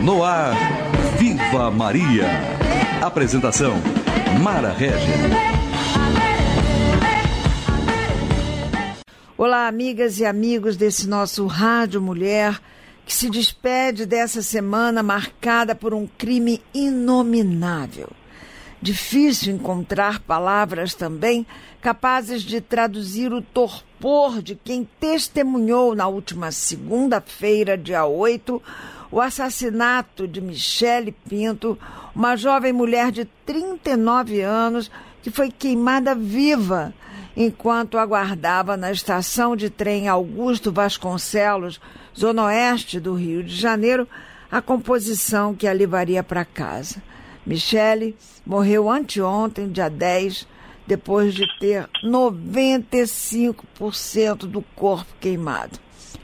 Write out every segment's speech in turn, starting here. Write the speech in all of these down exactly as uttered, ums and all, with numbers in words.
No ar, Viva Maria. Apresentação, Mara Régia. Olá, amigas e amigos desse nosso Rádio Mulher, que se despede dessa semana marcada por um crime inominável. Difícil encontrar palavras também capazes de traduzir o torpor de quem testemunhou na última segunda-feira, dia oito, o assassinato de Michele Pinto, uma jovem mulher de trinta e nove anos que foi queimada viva enquanto aguardava na estação de trem Augusto Vasconcelos, zona oeste do Rio de Janeiro, a composição que a levaria para casa. Michele morreu anteontem, dia dez, depois de ter noventa e cinco por cento do corpo queimado.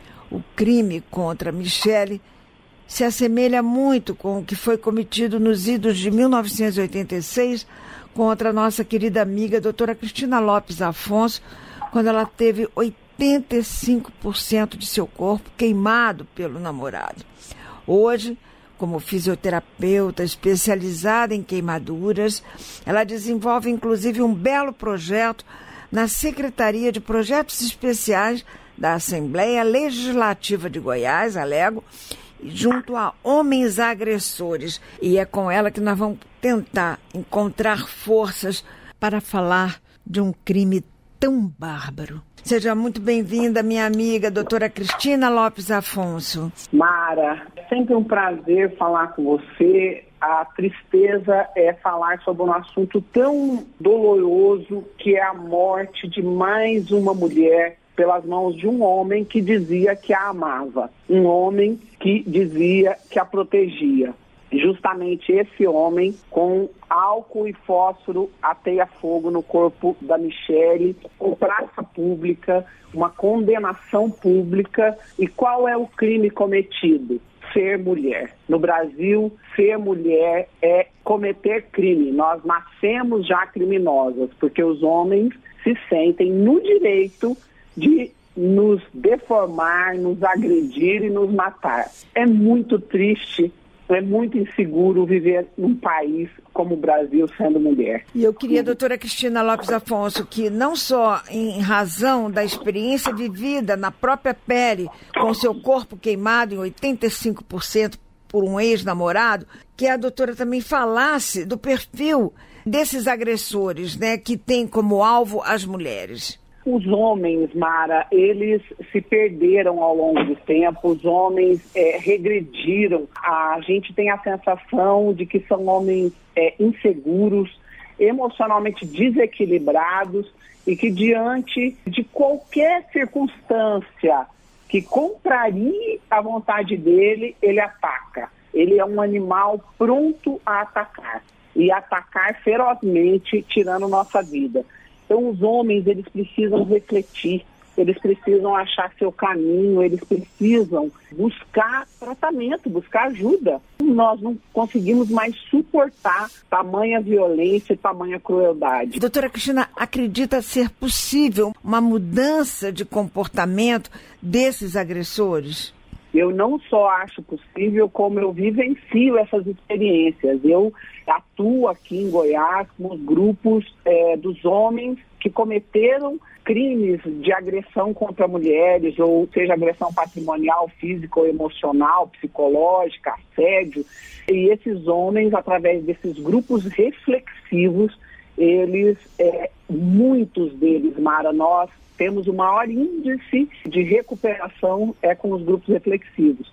O crime contra Michele se assemelha muito com o que foi cometido nos idos de mil novecentos e oitenta e seis contra a nossa querida amiga doutora Cristina Lopes Afonso, quando ela teve oitenta e cinco por cento de seu corpo queimado pelo namorado. Hoje, como fisioterapeuta especializada em queimaduras, ela desenvolve inclusive um belo projeto na Secretaria de Projetos Especiais da Assembleia Legislativa de Goiás, Alego, junto a Homens Agressores. E é com ela que nós vamos tentar encontrar forças para falar de um crime tão bárbaro. Seja muito bem-vinda, minha amiga, doutora Cristina Lopes Afonso. Mara, é sempre um prazer falar com você. A tristeza é falar sobre um assunto tão doloroso que é a morte de mais uma mulher pelas mãos de um homem que dizia que a amava, um homem que dizia que a protegia. Justamente esse homem, com álcool e fósforo, ateia fogo no corpo da Michele, com praça pública, uma condenação pública. E qual é o crime cometido? Ser mulher. No Brasil, ser mulher é cometer crime. Nós nascemos já criminosas, porque os homens se sentem no direito de nos deformar, nos agredir e nos matar. É muito triste. É muito inseguro viver num país como o Brasil sendo mulher. E eu queria, doutora Cristina Lopes Afonso, que não só em razão da experiência vivida na própria pele, com seu corpo queimado em oitenta e cinco por cento por um ex-namorado, que a doutora também falasse do perfil desses agressores, né, que tem como alvo as mulheres. Os homens, Mara, eles se perderam ao longo do tempo, os homens é, regrediram. A gente tem a sensação de que são homens é, inseguros, emocionalmente desequilibrados e que diante de qualquer circunstância que contrarie a vontade dele, ele ataca. Ele é um animal pronto a atacar e atacar ferozmente, tirando nossa vida. Então, os homens, eles precisam refletir, eles precisam achar seu caminho, eles precisam buscar tratamento, buscar ajuda. Nós não conseguimos mais suportar tamanha violência e tamanha crueldade. Doutora Cristina, acredita ser possível uma mudança de comportamento desses agressores? Eu não só acho possível, como eu vivencio essas experiências. Eu atuo aqui em Goiás com os grupos é, dos homens que cometeram crimes de agressão contra mulheres, ou seja, agressão patrimonial, física ou emocional, psicológica, assédio. E esses homens, através desses grupos reflexivos, eles, é, muitos deles, Mara, nós temos o maior índice de recuperação é com os grupos reflexivos.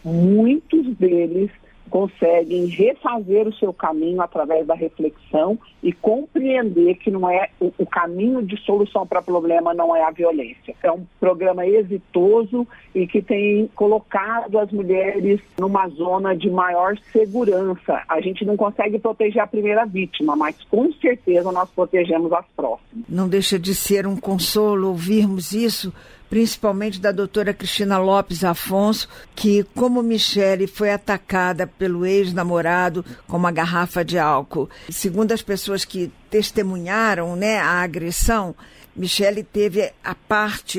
Muitos deles conseguem refazer o seu caminho através da reflexão e compreender que não é o, o caminho de solução para o problema não é a violência. É um programa exitoso e que tem colocado as mulheres numa zona de maior segurança. A gente não consegue proteger a primeira vítima, mas com certeza nós protegemos as próximas. Não deixa de ser um consolo ouvirmos isso, principalmente da doutora Cristina Lopes Afonso, que, como Michele, foi atacada pelo ex-namorado com uma garrafa de álcool. Segundo as pessoas que testemunharam, né, a agressão, Michele teve a parte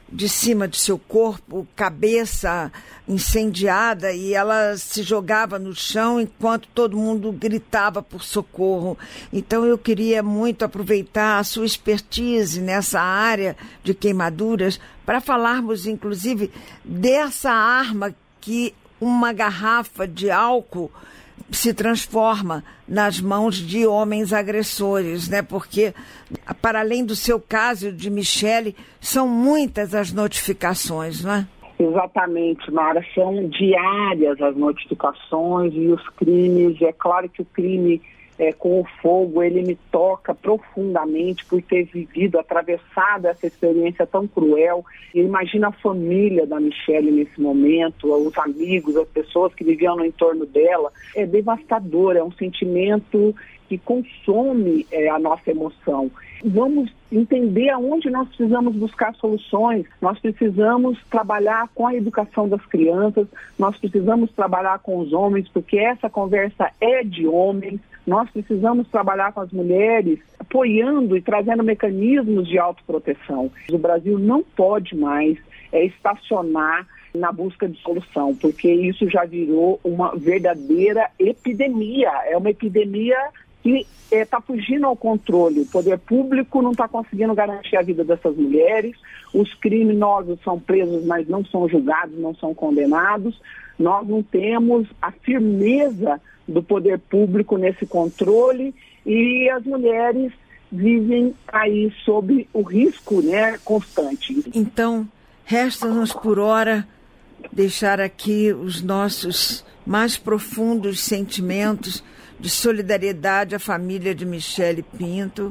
de cima de seu corpo, cabeça incendiada, e ela se jogava no chão enquanto todo mundo gritava por socorro. Então eu queria muito aproveitar a sua expertise nessa área de queimaduras para falarmos inclusive dessa arma que uma garrafa de álcool se transforma nas mãos de homens agressores, né? Porque, para além do seu caso de Michele, são muitas as notificações, não é? Exatamente, Mara. São diárias as notificações e os crimes. É claro que o crime é, com o fogo, ele me toca profundamente por ter vivido, atravessado essa experiência tão cruel. E imagina a família da Michele nesse momento, os amigos, as pessoas que viviam no entorno dela. É devastador, é um sentimento que consome é, a nossa emoção. Vamos entender aonde nós precisamos buscar soluções. Nós precisamos trabalhar com a educação das crianças, nós precisamos trabalhar com os homens, porque essa conversa é de homens. Nós precisamos trabalhar com as mulheres, apoiando e trazendo mecanismos de autoproteção. O Brasil não pode mais é, estacionar na busca de solução, porque isso já virou uma verdadeira epidemia. É uma epidemia que está é, fugindo ao controle. O poder público não está conseguindo garantir a vida dessas mulheres. Os criminosos são presos, mas não são julgados, não são condenados. Nós não temos a firmeza do poder público nesse controle e as mulheres vivem aí sob o risco, né, constante. Então, resta-nos por hora deixar aqui os nossos mais profundos sentimentos de solidariedade à família de Michele Pinto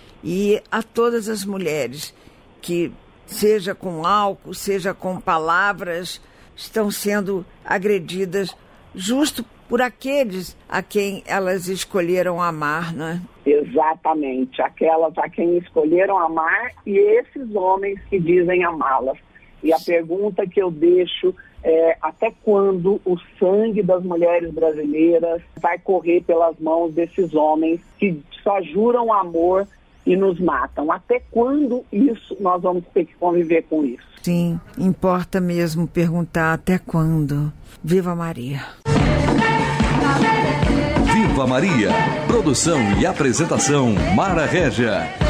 e a todas as mulheres que, seja com álcool, seja com palavras, estão sendo agredidas justo por aqueles a quem elas escolheram amar, não é? Exatamente, aquelas a quem escolheram amar e esses homens que dizem amá-las. E a pergunta que eu deixo é: até quando o sangue das mulheres brasileiras vai correr pelas mãos desses homens que só juram amor e nos matam? Até quando isso nós vamos ter que conviver com isso? Sim, importa mesmo perguntar até quando. Viva Maria! Viva Maria! Produção e apresentação Mara Régia.